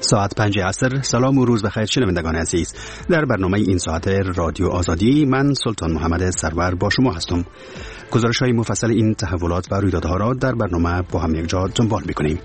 ساعت 5 عصر. سلام و روز بخیر شنوندگان عزیز. در برنامه این ساعت رادیو آزادی من سلطان محمد سرور با شما هستم. گزارش‌های مفصل این تحولات و رویدادها را در برنامه با هم یک جا دنبال می‌کنیم.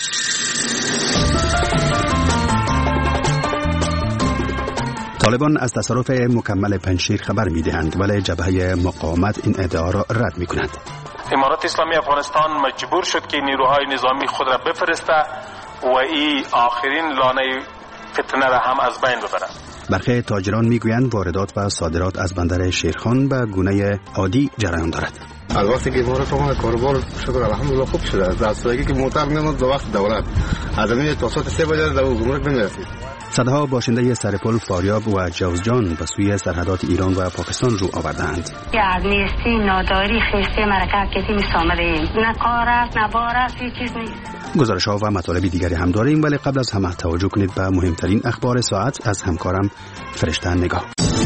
طالبان از تصرف مکمل پنجشیر خبر می‌دهند، ولی جبهه مقاومت این ادعا را رد می‌کند. امارات اسلامی افغانستان مجبور شد که نیروهای نظامی خود را بفرسته و این آخرین لانه فتنه را هم از بین ببرد. برخی تاجران میگویند واردات و صادرات از بندر شیرخان به گونه عادی جریان دارد. از وقتی که امارات اومد کاروبار شکر الحمدلله خوب شده. از دستایی که موتر میموند به وقت دولت از همین تا ساعت 3 بجه در گمرک نمیرسید. صدها باشنده سرپل فاریاب و جوزجان به سوی سرحدات ایران و پاکستان رو آوردند. از نیستی ناداری خسته مرکب کسی میسامدیم. نه کار است نه بار است، هیچ چیز نیست. گزارش‌ها و مطالب دیگری هم داریم، ولی قبل از همه توجه کنید به مهمترین اخبار ساعت از همکارم فرشته نگاه.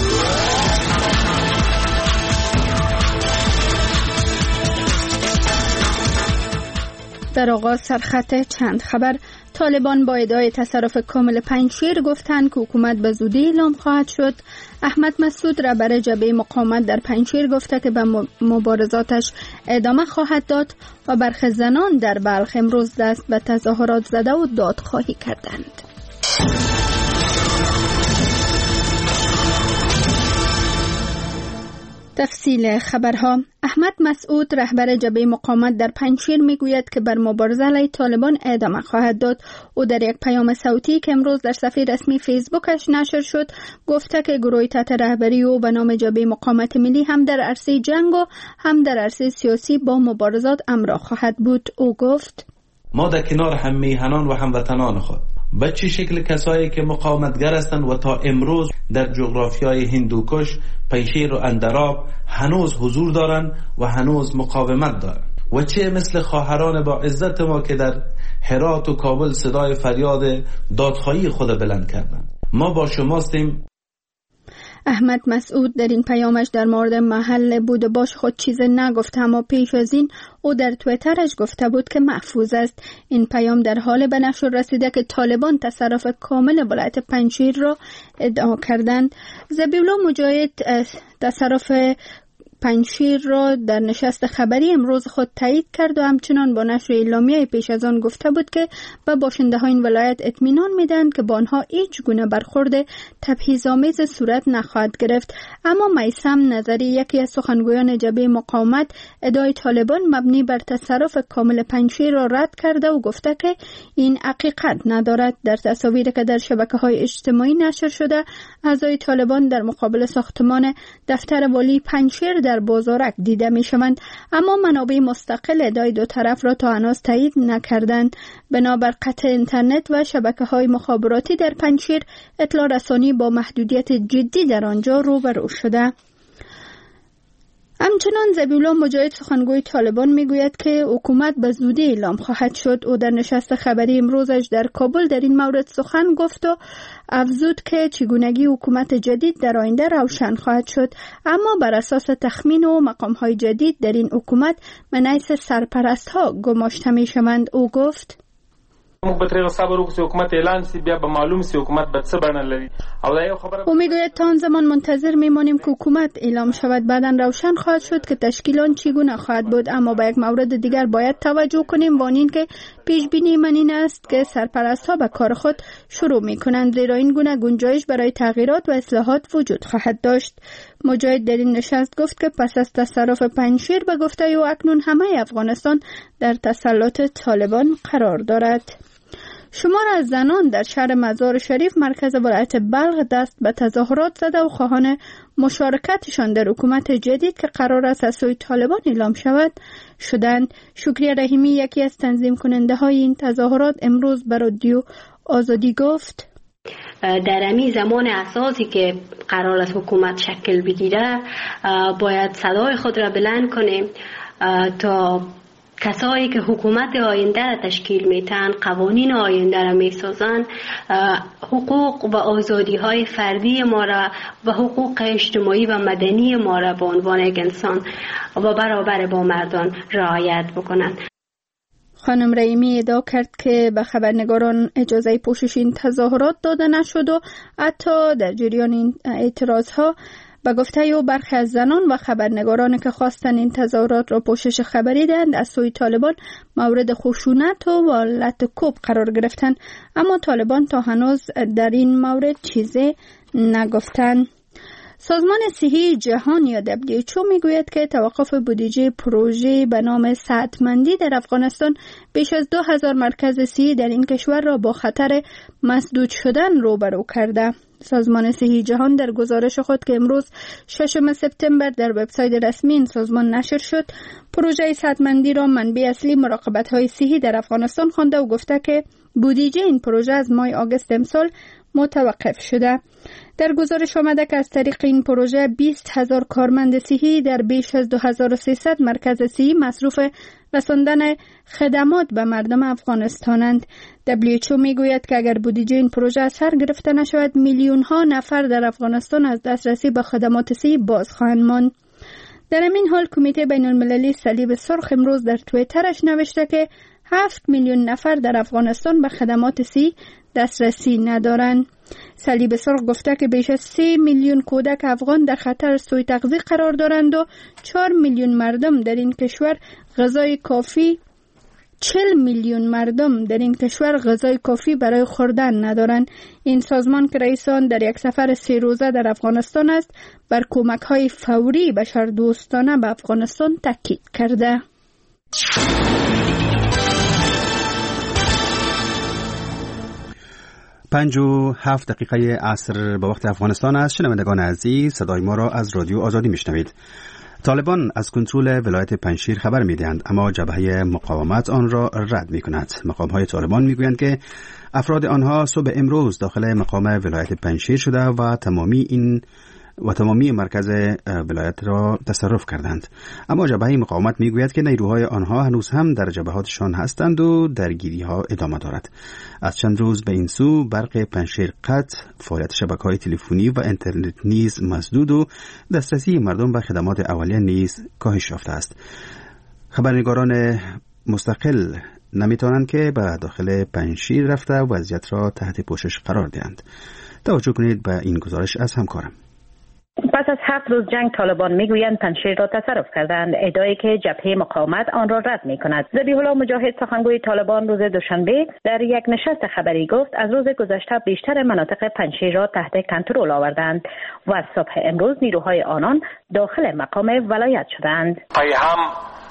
در آغاز سرخط چند خبر. طالبان با ادعای تصرف کامل پنجشیر گفتند که حکومت به زودی اعلام خواهد شد. احمد مسعود رهبر جبهه مقاومت در پنجشیر گفته که به مبارزاتش ادامه خواهد داد و برخی زنان در بلخ امروز دست به تظاهرات زده و دادخواهی کردند. تفصیل خبرها. احمد مسعود رهبر جبهه مقاومت در پنجشیر میگوید که بر مبارزه علیه طالبان ادامه خواهد داد. او در یک پیام صوتی که امروز در صفحه رسمی فیسبوکش نشر شد گفته که گروهی تحت رهبری او به نام جبهه مقاومت ملی هم در عرصه جنگ و هم در عرصه سیاسی با مبارزات همراه خواهد بود. او گفت ما در کنار هم میهنان و هموطنان خود به چه شکل کسایی که مقاومتگر هستند و تا امروز در جغرافیای هندوکش، پنجشیر و اندراب هنوز حضور دارند و هنوز مقاومت دارند و چه مثل خواهران با عزت ما که در هرات و کابل صدای فریاد دادخواهی خود بلند کردند. ما با شماستیم. احمد مسعود در این پیامش در مورد محل بود و باش خود چیز نگفت، اما پیش از این او در تویترش گفته بود که محفوظ است. این پیام در حال به نشر رسیده که طالبان تصرف کامل ولایت پنجشیر را ادعا کردند. ذبیحالله مجاهد تصرف پنجشیر را در نشست خبری امروز خود تایید کرد و همچنان با نشر اعلامیه پیش از آن گفته بود که به باشنده های این ولایت اطمینان میدهند که با آنها هیچ گونه برخورد تبعیض‌آمیز صورت نخواهد گرفت. اما میثم نظری یکی از سخنگویان جبهه مقاومت ادعای طالبان مبنی بر تصرف کامل پنجشیر را رد کرده و گفته که این حقیقت ندارد. در تصاویری که در شبکه‌های اجتماعی نشر شده اعضای طالبان در مقابل ساختمان دفتر والی پنجشیر در بازارک دیده می شوند، اما منابع مستقل ادعای دو طرف را تا هنوز تایید نکردند. بنابر قطع اینترنت و شبکه‌های مخابراتی در پنجشیر اطلاع رسانی با محدودیت جدی در آنجا روبرو شده. همچنان ذبیحالله مجاهد سخنگوی طالبان میگوید که حکومت به زودی اعلام خواهد شد. او در نشست خبری امروزش در کابل در این مورد سخن گفت و افزود که چگونگی حکومت جدید در آینده روشن خواهد شد، اما بر اساس تخمین و مقام‌های جدید در این حکومت من حیث سرپرست‌ها گماشته می‌شوند. او گفت موږ به تر صبر وکړو چې حکومت اعلان شي، بیا به معلوم شي حکومت به څه بڼه لري. او دا یو خبره او میگوید تا آن زمان منتظر میمانیم که حکومت اعلام شود، بعداً روشن خواهد شد که تشکیل آن چگونه خواهد بود. اما به یک مورد دیگر باید توجه کنیم و آن این که پیش بینی من این است که سرپرست‌ها به کار خود شروع میکنند، زیرا این گونه گنجایش برای تغییرات و اصلاحات وجود خواهد داشت. مجاهد در این نشست گفت که پس از تصرف پنجشیر به گفته او اکنون همه افغانستان در تسلط طالبان قرار دارد. شمار از زنان در شهر مزار شریف مرکز ولایت بلخ دست به تظاهرات زده و خواهان مشارکتشان در حکومت جدید که قرار است از سوی طالبان اعلام شود شدند. شکریه رحیمی یکی از تنظیم کننده های این تظاهرات امروز به رادیو آزادی گفت در امی زمان اساسی که قرار است حکومت شکل بگیره باید صدای خود را بلند کنیم تا کسایی که حکومت آینده را تشکیل میتن، قوانین آینده را میسازن، حقوق و آزادی های فردی ما را و حقوق اجتماعی و مدنی ما را به عنوان یک انسان و برابر با مردان رعایت بکنند. خانم رحیمی ادعا کرد که به خبرنگاران اجازه پوشش این تظاهرات داده نشد و حتی در جریان این اعتراضها به گفته او برخی از زنان و خبرنگاران که خواستن این تظاهرات را پوشش خبری دهند از سوی طالبان مورد خشونت و لط کوب قرار گرفتند، اما طالبان تا هنوز در این مورد چیزی نگفتند. سازمان صحی جهان یا WHO میگوید که توقف بودجه پروژه به نام صحتمندی در افغانستان بیش از 2000 مرکز صحی در این کشور را با خطر مسدود شدن روبرو کرده. سازمان صحی جهان در گزارش خود که امروز 6 سپتامبر در وبسایت رسمی این سازمان نشر شد، پروژه صحتمندی را منبع اصلی مراقبت‌های صحی در افغانستان خوانده و گفته که بودجه این پروژه از ماه آگوست امسال متوقف شده. در گزارش آمده که از طریق این پروژه 20,000 کارمند صحی در بیش از 2300 مرکز صحی مصروف رساندن خدمات به مردم افغانستانند. WHO میگوید که اگر بودجه این پروژه از سر گرفته نشود، میلیون ها نفر در افغانستان از دسترسی به خدمات صحی باز خواهند ماند. در این حال کمیته بین المللی صلیب سرخ امروز در توییترش نوشته که 7 میلیون نفر در افغانستان به خدمات صحی دسترسی ندارند. صلیب سرخ گفته که بیش از 3 میلیون کودک افغان در خطر سوء تغذیه قرار دارند و 4 میلیون مردم در این کشور غذای کافی 40 میلیون مردم در این کشور غذای کافی برای خوردن ندارند. این سازمان که رئیس آن در یک سفر 3 روزه در افغانستان است، بر کمک‌های فوری بشردوستانه به افغانستان تاکید کرده. 5:07 دقیقه عصر به وقت افغانستان است. شنوندگان عزیز، صدای ما را از رادیو آزادی میشنوید. طالبان از کنترل ولایت پنجشیر خبر میدهند، اما جبهه مقاومت آن را رد میکند. مقامهای طالبان میگویند که افراد آنها صبح امروز داخل مقام ولایت پنجشیر شده و تمامی مرکز ولایت را تصرف کردند، اما جبهه مقاومت میگوید که نیروهای آنها هنوز هم در جبهاتشان هستند و درگیری ها ادامه دارد. از چند روز به این سو برق پنجشیر قطع، فعالیت شبکه‌های تلفنی و اینترنت نیز مسدود و دسترسی مردم به خدمات اولیه نیز کاهش یافته است. خبرنگاران مستقل نمیتوانند که به داخل پنجشیر رفته وضعیت را تحت پوشش قرار دهند. توجه کنید به این گزارش از همکارم. پس از 7 روز جنگ، طالبان میگویند پنجشیر را تصرف کردند، ادعایی که جبهه مقاومت آن را رد میکند. ذبیح الله مجاهد، سخنگوی طالبان، روز دوشنبه در یک نشست خبری گفت از روز گذشته بیشتر مناطق پنجشیر را تحت کنترل آوردند و از صبح امروز نیروهای آنان داخل مقام ولایت شدند. پیام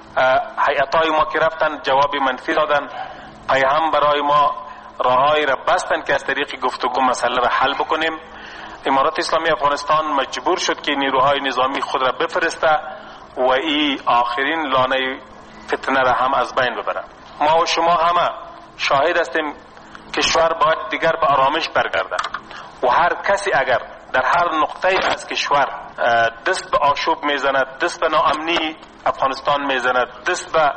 هیئت‌های ما که رفتن جواب منفی دادن، پیام برای ما راههایی را بستن که از طریق گفتگو مسئله را حل بکنیم. امارات اسلامی افغانستان مجبور شد که نیروهای نظامی خود را بفرسته و این آخرین لانه فتنه را هم از بین ببره. ما و شما همه شاهد هستیم کشور باید دیگر به آرامش برگرده و هر کسی اگر در هر نقطه از کشور دست به آشوب میزند، دست به ناامنی افغانستان میزند، دست به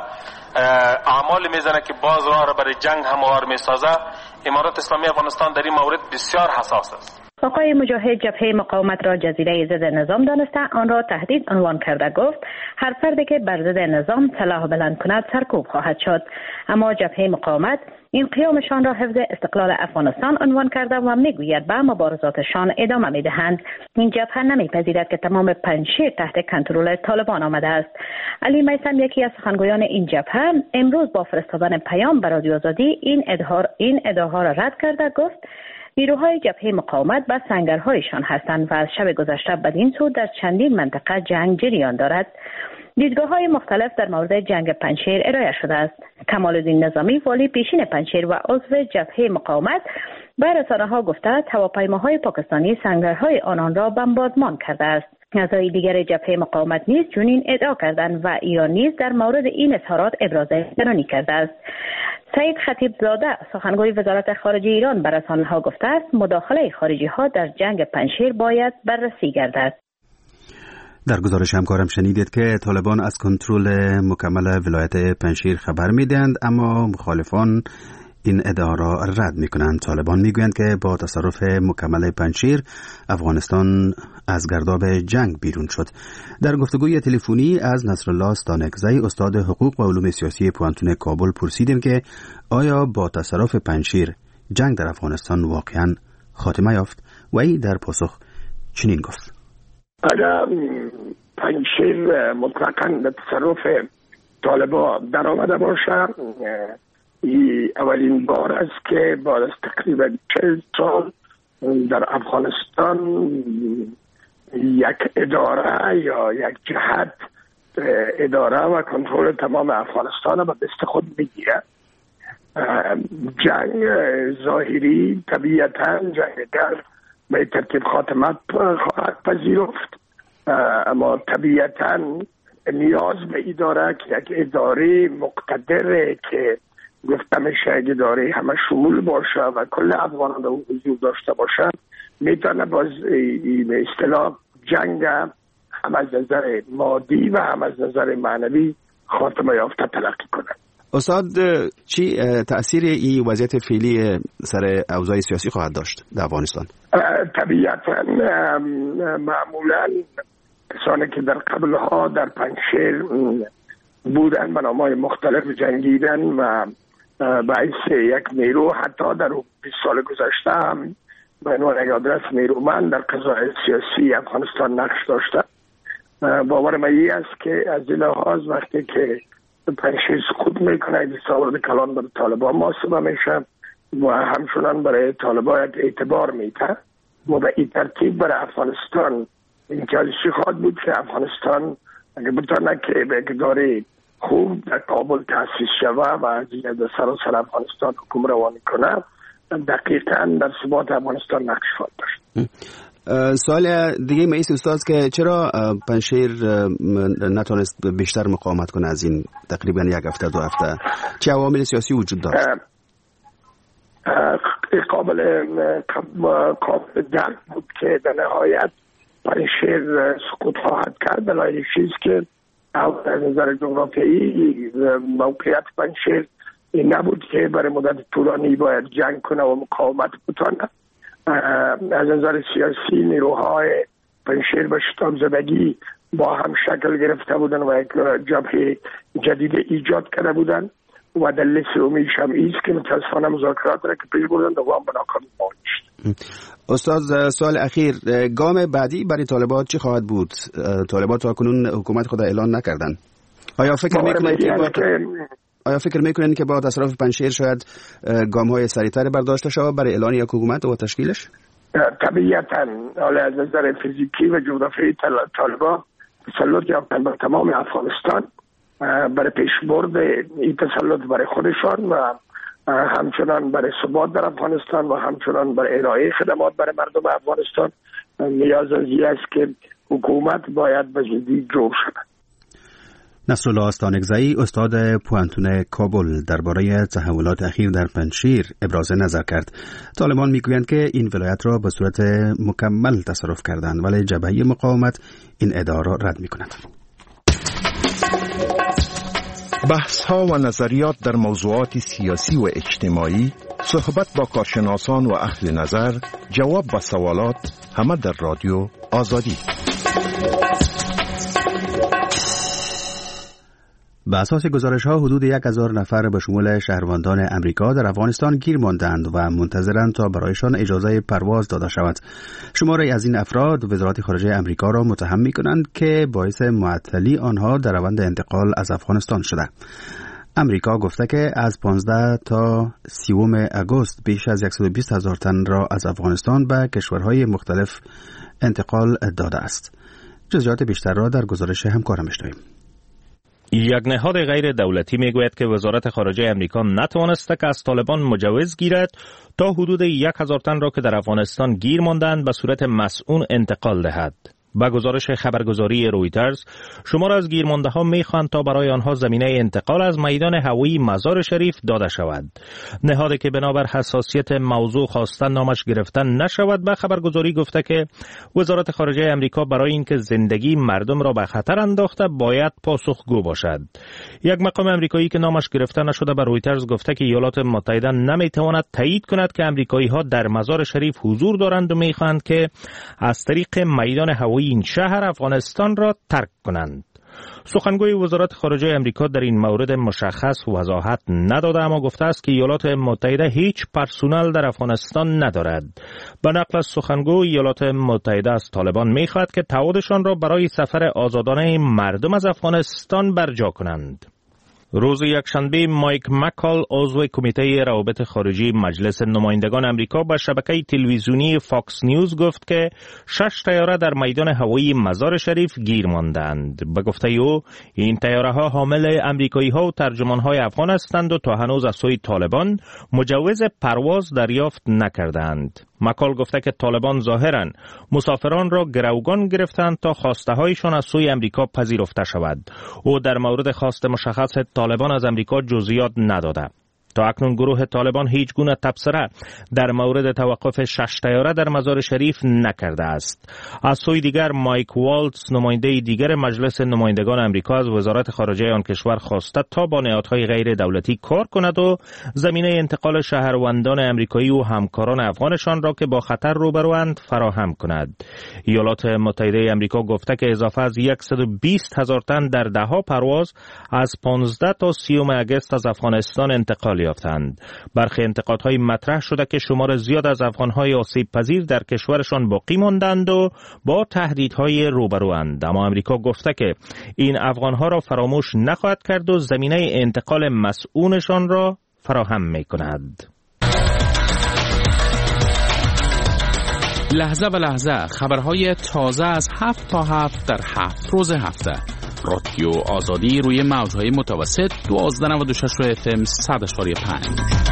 اعمال میزنه که باز راه را برای جنگ هموار میسازه، امارات اسلامی افغانستان در این مورد بسیار حساس است. آقای مجاهد جبهه مقاومت را جزیره ضد نظام دانسته آن را تهدید عنوان کرده گفت هر فردی که بر ضد نظام سلاح بلند کند سرکوب خواهد شد. اما جبهه مقاومت این قیامشان را حفظ استقلال افغانستان عنوان کرده و میگوید به مبارزاتشان ادامه میدهند. این جبهه نمیپذیرد که تمام پنجشیر تحت کنترل طالبان آمده است. علی میثم، یکی از سخنگویان این جبهه، امروز با فرستادن پیام به رادیو آزادی این ادعاها را رد کرده گفت نیروهای جبهه مقاومت به سنگرهایشان هستند و از شب گذشته بدین سو در چندین منطقه جنگ جریان دارد. دیدگاه‌های مختلف در مورد جنگ پنجشیر ارائه شده است. کمال‌الدین نظامی، والی پیشین پنجشیر و عضو جبهه مقاومت، به رسانه‌ها گفته هواپیماهای پاکستانی سنگرهای آنان را بمباردمان کرده است. اعضای دیگر جبهه مقاومت نیز چنین ادعا کردند و ایران نیز در مورد این اظهارات ابراز نگرانی کرده است. سعید خطیبزاده، سخنگوی وزارت خارجه ایران، به رسانه‌ها گفته است مداخله خارجی‌ها در جنگ پنجشیر باید بررسی گردد. در گزارش همکارم شنیدید که طالبان از کنترل مکمل ولایت پنجشیر خبر میدهند، اما مخالفان این ادعا را رد می‌کنند. طالبان می‌گویند که با تصرف مکمل پنجشیر افغانستان از گرداب جنگ بیرون شد. در گفتگوی تلفنی از نصرالله ستانکزی استاد حقوق و علوم سیاسی پوانتون کابل پرسیدیم که آیا با تصرف پنجشیر جنگ در افغانستان واقعاً خاتمه یافت و ای در پاسخ چنین گفت: اگر پنجشیر مطلقاً به تصرف طالبان در آمده باشه، اولین بار است که بعد از تقریبا 40 سال در افغانستان یک اداره یا یک جهت اداره و کنترل تمام افغانستان را به دست خود میگیره. جنگ ظاهری طبیعتاً جنگگر به ترتیب خاتمت خواهد پذیرفت، اما طبیعتاً نیاز به اداره که یک اداره مقتدره که گفته میشه یک اداره همه شمول باشه و کل افغانان در حضور داشته باشند، میتونه باز به اصطلاح جنگ هم از نظر مادی و هم از نظر معنوی خاتمه یافته تلقی کنه. استاد، چی تأثیر این وضعیت فعلی سر اوضاع سیاسی خواهد داشت در افغانستان؟ طبیعتاً معمولاً کسانی که در قبلها در پنجشیر بودن به نام‌های مختلف جنگیدن و باعث یک نیرو حتی در 20 سال گذشته هم به عنوان یک آدرس نیرومند در قضای سیاسی افغانستان نقش داشته. باور من است که از این لحاظ وقتی که پنجشیر سقوط میکنه دستاورد کلان برای طالبان محاسبه میشه و همچنان برای طالبان اعتبار میده و به این ترتیب برای افغانستان امکانشی خواهد بود که افغانستان اگر بتونه که به اقداری خوب در کابل تأسیس شوه و از در سراسر افغانستان حکومت روانی کنه، دقیقاً در ثبات افغانستان نقش خواهد داشت. سوال دیگه مایست استاد که چرا پنجشیر نتونست بیشتر مقاومت کنه از این تقریبا یک هفته دو هفته؟ چه عوامل سیاسی وجود داشت؟ قابل درک بود که در نهایت پنجشیر سقوط خواهد کرد. دلایل چیز که از نظر جغرافیایی موقعیت پنجشیر این نبود که برای مدت طولانی باید جنگ کنه و مقاومت بکنه. از نظر سیاسی نیروهای پنجشیر به شتاب زدگی با هم شکل گرفته بودن و یک جبهه جدید ایجاد کرده بودن و دلیل سومیش هم ایست که متاسفانه مذاکرات را که پیش بردن دوام به ناکامی شد. استاد، سوال اخیر، گام بعدی برای طالبان چی خواهد بود؟ طالبان تا کنون حکومت خود اعلان نکردن. آیا فکر میکنید که با تصرف پنجشیر شاید گام‌های سریعتر برداشته شود برای اعلان یک حکومت و تشکیلش؟ طبیعتاً از نظر فیزیکی و جغرافیایی طالبان تسلط یافتن بر تمام افغانستان برای پیشبرد این تسلط برای خودشان و همچنان برای ثبات در افغانستان و همچنان برای ارائه خدمات برای مردم افغانستان نیاز است که حکومت باید به زودی جور شود. نصرالله ستانکزی استاد پوانتون کابل درباره تحولات اخیر در پنجشیر ابراز نظر کرد. طالبان میگویند که این ولایت را به صورت مکمل تصرف کردند ولی جبهه مقاومت این ادعا را رد میکند. بحث‌ها و نظریات در موضوعات سیاسی و اجتماعی، صحبت با کارشناسان و اهل نظر، جواب به سوالات، همه در رادیو آزادی. به اساس گزارش‌ها حدود 1000 نفر به شمول شهروندان امریکا در افغانستان گیر ماندند و منتظرند تا برایشان اجازه پرواز داده شود. شماری از این افراد وزارت خارجه امریکا را متهم می‌کنند که باعث معطلی آنها در روند انتقال از افغانستان شده. امریکا گفته که از 15 تا 30 آگوست بیش از 120,000 تن را از افغانستان به کشورهای مختلف انتقال داده است. جزئیات بیشتر را در گزارش همکارم می‌شنویم. یک نهاد غیر دولتی میگوید که وزارت خارجه امریکا نتوانسته که از طالبان مجوز گیرد تا حدود 1000 تن را که در افغانستان گیر ماندند به صورت مسئول انتقال دهد. با گزارش خبرگزاری رویترز، شمار از گیرمانده‌ها می‌خواهند تا برای آنها زمینه انتقال از میدان هوایی مزار شریف داده شود. نهادی که بنابر حساسیت موضوع خواستن نامش گرفتن نشود به خبرگزاری گفته که وزارت خارجه امریکا برای اینکه زندگی مردم را به خطر انداخته باید پاسخگو باشد. یک مقام امریکایی که نامش گرفته نشده به رویترز گفته که ایالات متحده نمی‌تواند تایید کند که امریکایی‌ها در مزار شریف حضور دارند و می‌خواهند که از طریق میدان هوایی این شهر افغانستان را ترک کنند. سخنگوی وزارت خارجه امریکا در این مورد مشخص وضاحت نداده، اما گفته است که ایالات متحده هیچ پرسونل در افغانستان ندارد. به نقل از سخنگو، ایالات متحده از طالبان می‌خواهد که تعهدشان را برای سفر آزادانه مردم از افغانستان برجا کنند. روز یکشنبه مایک مکال، عضو کمیته روابط خارجی مجلس نمایندگان امریکا، به شبکه تلویزیونی فاکس نیوز گفت که 6 طیاره در میدان هوایی مزار شریف گیر ماندند. به گفته او، این طیاره‌ها حامل امریکایی‌ها و ترجمان‌های افغان هستند و تا هنوز از سوی طالبان مجوز پرواز دریافت نکردند. مکال گفته که طالبان ظاهراً مسافران را گروگان گرفتند تا خواسته‌هایشان از سوی امریکا پذیرفته شود. او در مورد خواست مشخص طالبان از امریکا جزئیات نداده. تا اکنون گروه طالبان هیچ گونه تبصره در مورد توقف 6 طیاره در مزار شریف نکرده است. از سوی دیگر، مایک والتز، نماینده دیگر مجلس نمایندگان امریکا، از وزارت خارجه آن کشور خواسته تا با نهادهای غیر دولتی کار کند و زمینه انتقال شهروندان امریکایی و همکاران افغانشان را که با خطر روبروند فراهم کند. ایالات متحده امریکا گفته که اضافه از 120,000 تن در ده‌ها پرواز از 15 تا 30 اگست از افغانستان انتقال یافتند. برخی انتقادهای مطرح شده که شمار زیاد از افغانهای آسیب پذیر در کشورشان باقی ماندند و با تهدیدهای روبروند، اما امریکا گفته که این افغانها را فراموش نخواهد کرد و زمینه انتقال مسئولشان را فراهم می‌کند. لحظه به لحظه خبرهای تازه از 7 تا 7 در 7 روز هفته. رادیو آزادی روی موجهای متوسط 1296 FM 100.5.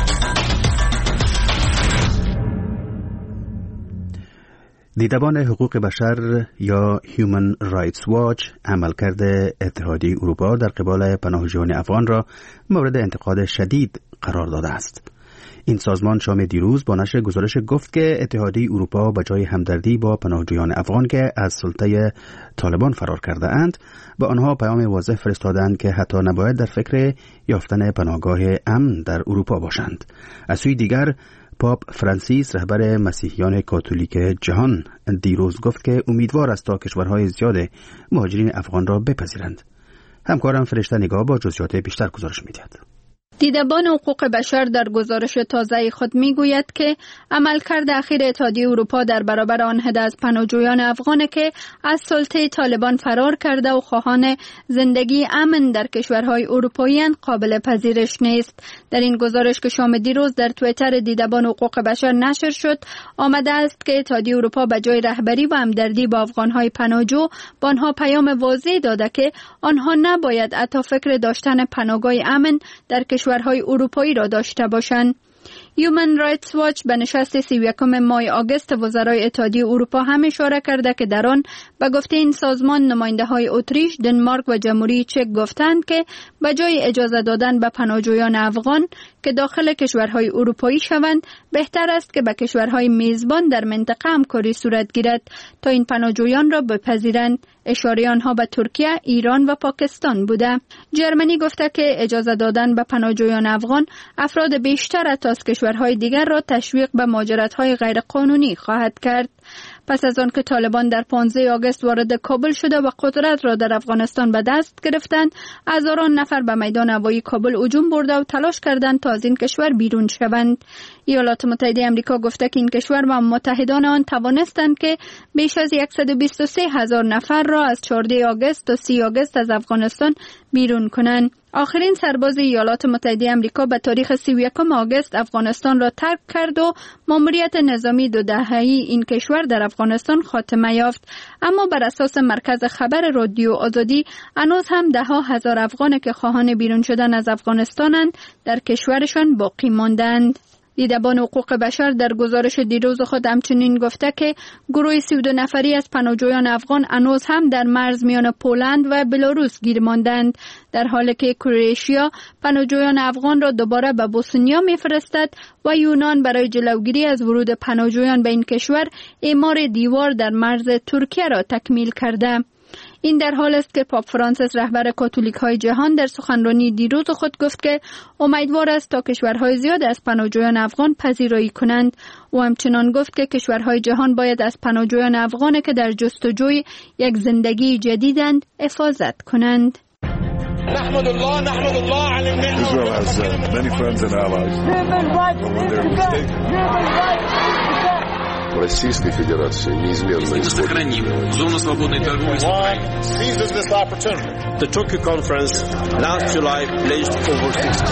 دیدبان حقوق بشر یا Human Rights Watch عملکرد اتحادیه اروپا در قبال پناهجویان افغان را مورد انتقاد شدید قرار داده است. این سازمان شام دیروز با نشر گزارش گفت که اتحادیه اروپا به جای همدردی با پناهجویان افغان که از سلطه طالبان فرار کرده اند، به آنها پیام واضح فرستادند که حتی نباید در فکر یافتن پناهگاه امن در اروپا باشند. از سوی دیگر، پاپ فرانسیس، رهبر مسیحیان کاتولیک جهان، دیروز گفت که امیدوار است تا کشورهای زیاد مهاجرین افغان را بپذیرند. همکارم فرشته نگاه با جزئیات بیشتر گزارش می‌دهد. دیدبان حقوق بشر در گزارش تازه خود میگوید که عملکرد اخیر اتحادیه اروپا در برابر آن عده از پناهجویان افغان که از سلطه طالبان فرار کرده و خواهان زندگی امن در کشورهای اروپایی قابل پذیرش نیست. در این گزارش که شام دیروز در توییتر دیدبان حقوق بشر نشر شد، آمده است که اتحادیه اروپا به جای رهبری و همدردی با افغانهای پناهجو، با آنها پیام واضح داده که آنها نباید حتی فکر داشتن پناهگاه امن در کشورهای اروپایی را داشته باشند. Human Rights Watch به نشست 31 ماه آگوست وزرای اتحادیه اروپا هم اشاره کرده که در آن به گفته این سازمان نماینده‌های اتریش، دنمارک و جمهوری چک گفتند که به جای اجازه دادن به پناهجویان افغان که داخل کشورهای اروپایی شوند، بهتر است که به کشورهای میزبان در منطقه همکاری صورت گیرد تا این پناهجویان را بپذیرند. اشاره آنها به ترکیه، ایران و پاکستان بوده. جرمنی گفته که اجازه دادن به پناهجویان افغان افراد بیشتر از کشورهای دیگر را تشویق به مهاجرت‌های غیرقانونی خواهد کرد. پس از آن که طالبان در 15 آگوست وارد کابل شده و قدرت را در افغانستان به دست گرفتند، هزاران نفر به میدان هوایی کابل هجوم برده و تلاش کردند تا از این کشور بیرون شوند. ایالات متحده آمریکا گفته که این کشور و متحدان آن توانستند که بیش از 123,000 نفر را از 14 آگوست تا 30 آگوست از افغانستان بیرون کنند. آخرین سرباز ایالات متحده آمریکا به تاریخ 31 آگوست افغانستان را ترک کرد و ماموریت نظامی 2 دهه‌ای این کشور در افغانستان خاتمه یافت. اما بر اساس مرکز خبر رادیو آزادی، هنوز هم 10,000 افغان که خواهان بیرون شدن از افغانستانند در کشورشان باقی ماندند. دیدبان حقوق بشر در گزارش دیروز خود همچنین گفته که گروه 32 نفری از پناهجویان افغان هنوز هم در مرز میان پولند و بلاروس گیر ماندند، در حالی که کرواتیا پناهجویان افغان را دوباره به بوسنیا میفرستد و یونان برای جلوگیری از ورود پناهجویان به این کشور اعمار دیوار در مرز ترکیه را تکمیل کرده. این در حال است که پاپ فرانسیس رهبر کاتولیک های جهان در سخنرانی دیروز خود گفت که امیدوار است تا کشورهای زیاد از پناهجویان افغان پذیرایی کنند. او همچنان گفت که کشورهای جهان باید از پناهجویان افغان که در جستجوی یک زندگی جدیدند حفاظت کنند. نحمد الله على النعمة. Israel has many friends and allies. Российской Федерации неизменно сохраним зону свободной торговли с Украиной. Seizes this opportunity. The Tokyo conference last July pledged over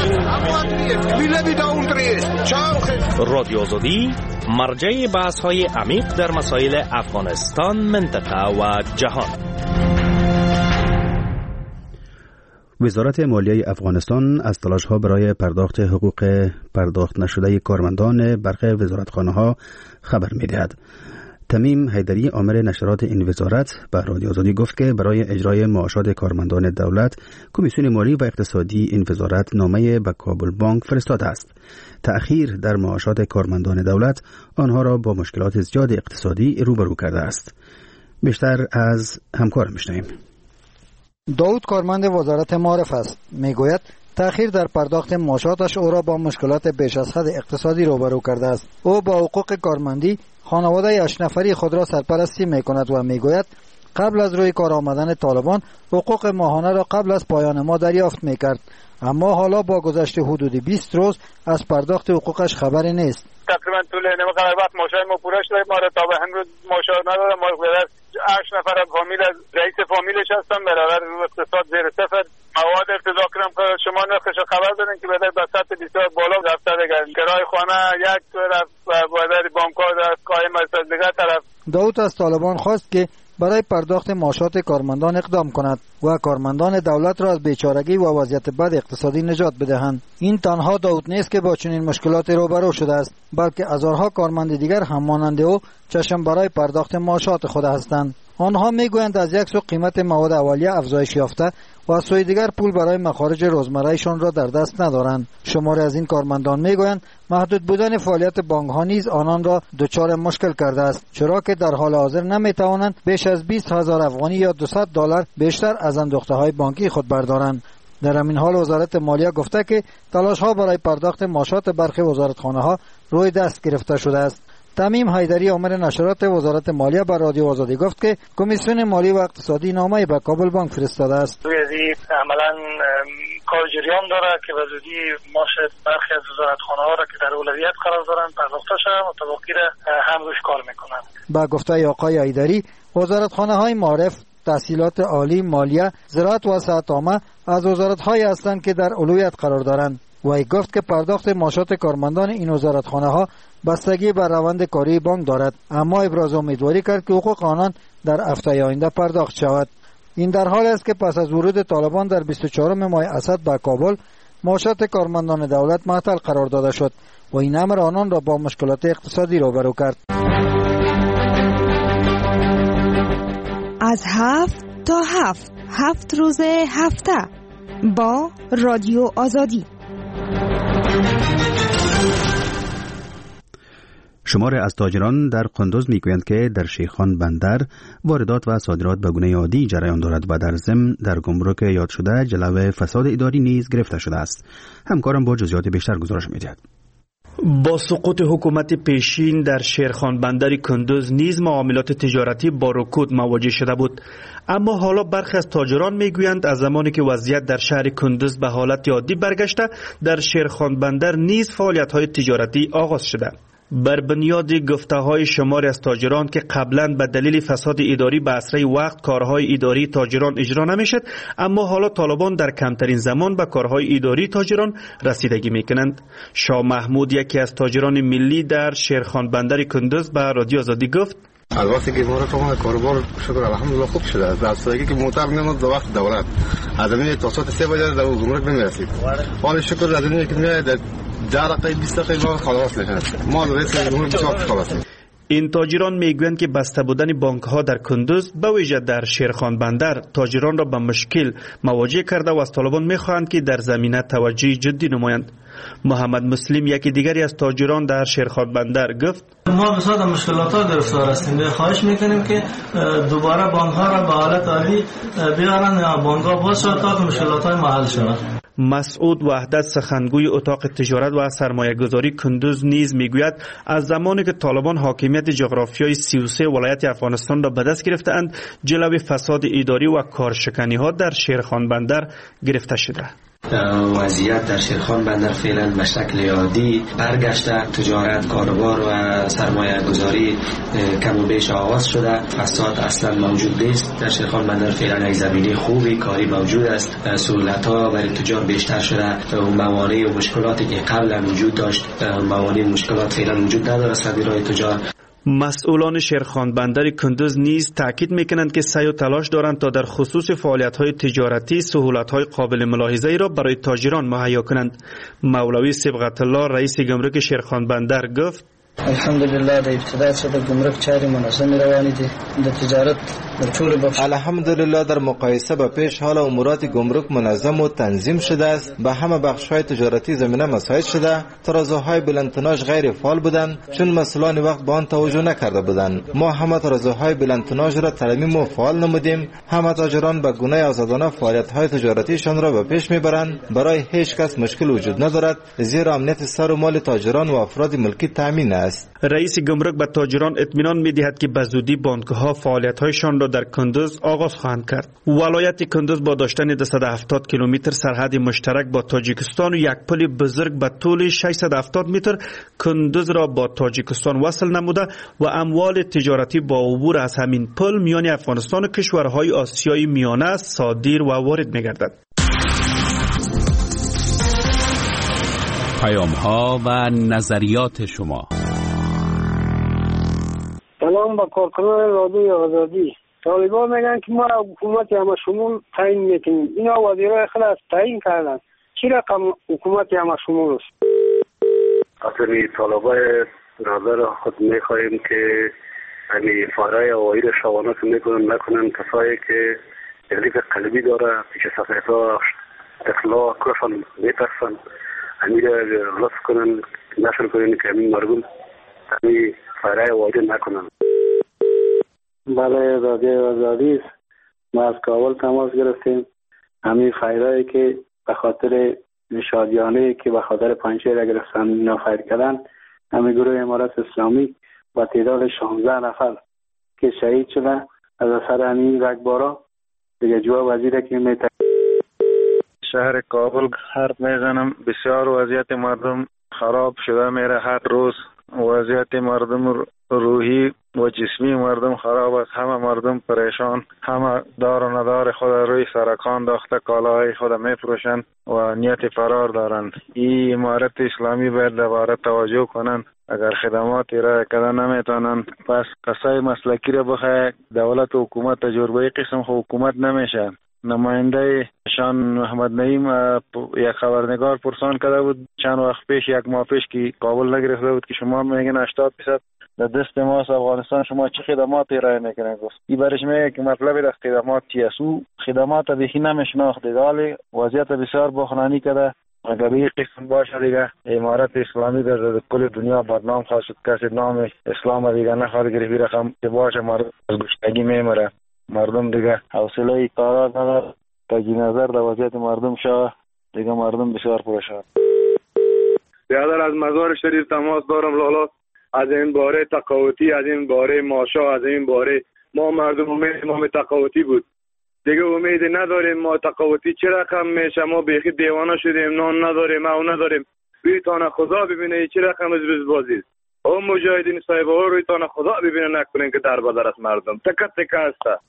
16 رادیو آزادی مرجع بحث‌های عمیق در مسائل افغانستان، منطقه و جهان. وزارت مالیه افغانستان از تلاش‌ها برای پرداخت حقوق پرداخت نشده کارمندان برخی وزارتخانه‌ها خبر می‌دهد. تمیم حیدری آمر نشرات این وزارت به رادیو آزادی گفت که برای اجرای معاشات کارمندان دولت کمیسیون مالی و اقتصادی این وزارت نامه به کابل بانک فرستاده است. تأخیر در معاشات کارمندان دولت آنها را با مشکلات زیاد اقتصادی روبرو کرده است. بیشتر از همکار می‌شنویم. داود کارمند وزارت معارف است. میگوید تأخیر در پرداخت معاشاتش او را با مشکلات بیش از حد اقتصادی روبرو کرده است. او با حقوق کارمندی خانواده 8 نفری خود را سرپرستی میکند و میگوید قبل از روی کار آمدن طالبان حقوق ماهانه را قبل از پایان ماه دریافت میکرد، اما حالا با گذشت حدود 20 روز از پرداخت حقوقش خبری نیست. تقریبا طول نمی‌کنه وقت معاشات ما پوره شده، ما را تا به امروز معاشات ندادن. ما 8 نفر از فامیل، از رئیس فامیلش هستم، برابر اقتصاد زیر صفر. مواد ارتضا کردم که شما نرخش خبر دادین که بده به سطح بسیار بالا رفته دیگه. کرای خانه یک طرف و بدر بانک‌ها از قایم است از دیگه طرف. داود از طالبان خواست که برای پرداخت معاشات کارمندان اقدام کند و کارمندان دولت را از بیچارگی و وضعیت بد اقتصادی نجات بدهند. این تنها داود نیست که با چنین مشکلاتی روبرو شده است، بلکه هزارها کارمند دیگر هم مانند او چشم برای پرداخت معاشات خود هستند. آنها میگویند از یک سو قیمت مواد اولیه افزایش یافته و از سوی دیگر پول برای مخارج روزمره‌شان را در دست ندارند. شماری از این کارمندان میگویند محدود بودن فعالیت بانک‌ها نیز آنان را دچار مشکل کرده است، چرا که در حال حاضر نمیتوانند بیش از 20,000 افغانی یا $200 بیشتر از اندوخته‌های بانکی خود بردارند. در همین حال وزارت مالیه گفته که تلاش‌ها برای پرداخت معاشات برخی وزارتخانه‌ها روی دست گرفته شده است. تمیم حیدری آمر نشرات وزارت مالیه به رادیو آزادی گفت که کمیسیون مالی و اقتصادی نامه به کابل بانک فرستاده است. روی عملاً کار جریان داره که به زودی معاش برخی از وزارتخانه‌ها را که در اولویت قرار دارند پرداخته شود و باقی را هم روش کار میکنند. با گفته آقای حیدری وزارتخانه‌های معارف، تحصیلات عالی، مالیه، زراعت و صحت عامه از وزارت‌هایی هستند که در اولویت قرار دارند. و گفت که پرداخت معاشات کارمندان این وزارتخانه‌ها بستگی بر روند کاری بانک دارد، اما ابراز امیدواری کرد که حقوق آنان در هفته آینده پرداخت شود. این در حال است که پس از ورود طالبان در 24 ماه اسد به کابل معاشات کارمندان دولت معطل قرار داده شد و این امر آنان را با مشکلات اقتصادی روبرو کرد. از 7 تا 7 روز هفته با رادیو آزادی. شمار از تاجران در قندوز میگویند که در شیخان بندر واردات و صادرات به گونه عادی جریان دارد و در ضمن در گمرک یاد شده جلو فساد اداری نیز گرفته شده است. همکارم با جزئیات بیشتر گزارش می‌دهد. با سقوط حکومت پیشین در شیرخان بندر کندوز نیز معاملات تجارتی با رکود مواجه شده بود، اما حالا برخی از تاجران میگویند از زمانی که وضعیت در شهر کندوز به حالت عادی برگشته در شیرخان بندر نیز فعالیت‌های تجارتی آغاز شده. بر بنیاد گفته‌های شماری از تاجران که قبلا به دلیل فساد اداری به اسرع وقت کارهای اداری تاجران اجرا نمیشد، اما حالا طالبان در کمترین زمان به کارهای اداری تاجران رسیدگی میکنند. شاه محمود یکی از تاجران ملی در شیرخان بندر کندوز به رادیو آزادی گفت: البته که ما را کاروبار شکر الحمدلله خوب شده است. از سایگی که موتر میاد در وقت دولت آدمی تا ساعت 3 بجه در گمرک نمیرسید. حال شکر از اینه که میاد 10 دقیقه 20 دقیقه خلاص میشه. ما رئیس جمهور بسیار خلاص. این تاجران میگویند که بسته بودن بانک ها در کندوز به ویژه در شیرخان بندر تاجران را به مشکل مواجه کرده و از طالبان میخواهند که در زمینه توجه جدی نمایند. محمد مسلم یکی دیگری از تاجران در شیرخان بندر گفت ما بسیار مشکلات ها گرفتار هستیم. خواهش میکنیم که دوباره بانک ها را به حالت عالی بیارن یا بانک ها باز شود تا مشکلات های محل شود. مسعود وحدت سخنگوی اتاق تجارت و سرمایه گذاری کندوز نیز میگوید از زمانی که طالبان حاکمیت جغرافیایی 33 ولایت افغانستان را به دست گرفتند جلوی فساد اداری و کارشکنی ها در شیرخان بندر گرفته شده. وضعیت در شیرخان بندر فعلا به شکل عادی برگشته. تجارت، کاروبار و سرمایه گذاری کم و بیش آغاز شده. فساد اصلا موجود نیست. در شیرخان بندر فعلا یک زمینه خوبی کاری موجود است. سهولت ها برای تجار بیشتر شده. موانع و مشکلاتی که قبلا وجود داشت موانع و مشکلات فعلا وجود نداره صدیرای تجار. مسئولان شیرخان بندر کندوز نیز تاکید میکنند که سعی و تلاش دارند تا در خصوص فعالیت‌های تجارتی سهولت‌های قابل ملاحظه‌ای را برای تاجران مهیا کنند. مولوی صبغت الله رئیس گمرک شیرخان بندر گفت الحمدلله در ابتدای صد گمرک چاری منظم روانی دي د تجارت در طول بخش الحمدلله در مقایسه با پیش حال امورات گمرک منظم و تنظیم شده است. به همه بخش‌های تجارتی زمینه مساعد شده. ترازوهای بلندتناژ غیر فعال بودند چون مسئولان وقت به آن توجه نکرده بودند. ما همه ترازوهای بلندتناژ را ترمیم و فعال نمودیم. همه تاجران به گونه آزادانه فعالیت‌های تجارتیشان را به پیش میبرند. برای هیچ کس مشکل وجود ندارد زیرا امنیت سر و مال تاجران و افراد ملکی تامین است. رئیس گمرک به تاجران اطمینان می‌دهد که به زودی بانک‌ها فعالیت‌هایشان را در کندوز آغاز خواهند کرد. ولایت کندوز با داشتن 270 کیلومتر سرحد مشترک با تاجیکستان و یک پل بزرگ به طول 670 متر کندوز را با تاجیکستان وصل نموده و اموال تجارتی با عبور از همین پل میان افغانستان و کشورهای آسیای میانه صادر و وارد می‌گردد. پیام‌ها و نظریات شما. سلام با کارکنان رادیو آزادی. طالبان میگن که ما حکومت همه شمول تعیین میکنیم. اینا وزیرای خلاص تعیین کردن. چی رقم حکومت همه شمول است؟ اصلی طالبای نظر خود میخواهیم که یعنی فارای هوایی را شوانه میکنن نکنن. کسایی که تکلیف قلبی داره پیش سفیدها اطلاع کفن میترسن امیر رفت کنن نشر کنن که همین مردم همین فرای واجه نکنن. بله رادیو آزادی است. ما از کابل تماس گرفتیم. همین فایرایی که به خاطر شادیانه که به خاطر پنجشیر اگر اینا فایر کردن همین گروه امارت اسلامی با تعداد 16 نفر که شهید شده از اثر همین رگبارا دیگه جواب وزیر که شهر کابل حرف میزنم. بسیار وضعیت مردم خراب شده میره. هر روز وضعیت مردم روحی و جسمی مردم خراب است. همه مردم پریشان. همه دار و ندار خود روی سرکان داخته کالاهای خود میفروشند و نیت فرار دارند. این امارت اسلامی باید دوباره توجه کنند. اگر خدماتی را کده نمیتونن پس قصای مسلکی را بخواه. دولت و حکومت تجربه قسم حکومت نمیشه. نماینده شان محمد نعیم یک خبرنگار پرسان کرده بود چند وقت پیش یک ماه پیش که کابل نگرفته بود که شما میگن 80% در دست ماست افغانستان شما چه خدماتی ارائه میکنین؟ گفت این برش میگه که مطلب از خدمات چی است. او خدمات بیخی نمیشناخت. ولی وضعیت بسیار بحرانی کرده. اگر این قسم باشه دیگه امارت اسلامی در کل دنیا بدنام خواهد شد. کسی نام اسلام دیگه نخواهد گرفت. رقم که باشه مردم از گشتگی میمره. مردم دیگه حوصله کارات نداره. تجی نظر در وضعیت مردم شاه دیگه مردم بسیار پرشان. بیادر از مزار شریف تماس دارم لالا. از این باره تقاوتی، از این باره ماشا، از این باره ما مردم امید ما تقاوتی بود دیگه امید نداریم. ما تقاوتی چه رقم میشه؟ ما بیخی دیوانه شدیم. نان نداریم او نداریم. روی تانه خدا ببینه چه رقم از بازی او مجاهدین صاحبه ها روی تانه خدا ببینه نکنین که در بدر از مردم تکه تکه هسته.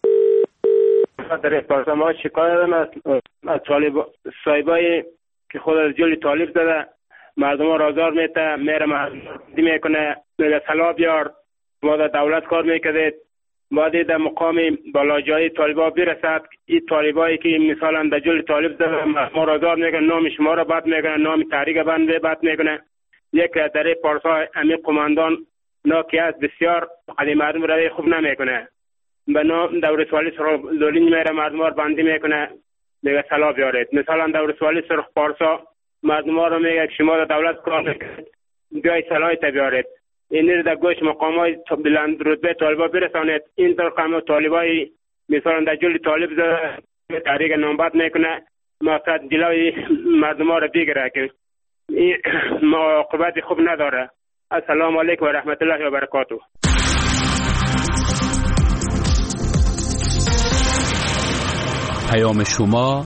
در پاسما شکایت دارم از طالب صاحبای که خود از جلی طالب زده مردم ها رازار میره محضی میکنه میگه سلا بیار ما در دولت کار میکردید باید در مقام بالاجایی طالبا برسد. این طالبایی که مثلا در جل طالب زده ما را دار میکنه، نام شما را بد میکنه، نام تحریک بنده بد میکنه. یک در پارسا امی قماندان ناکی است بسیار قدیم مردم را خوب نمیکنه. به نام دولتوالی سرخ لولین میره مردم را بندی میکنه، میگه سلا بیارید. مثلا دولتوالی سرخ پارسا مردم را میگه شما را دولت کار میکنه بیای سلای بیارید. این رو در گوش مقامای بلند رتبه طالبا برسانید. این طور قام طالبای مثلا در جل طالب زده تحریک نامبد میکنه، مقصد جلوی مردم ها را بگیره که این عاقبت خوب نداره. السلام علیکم و رحمت الله و برکاته. پیام شما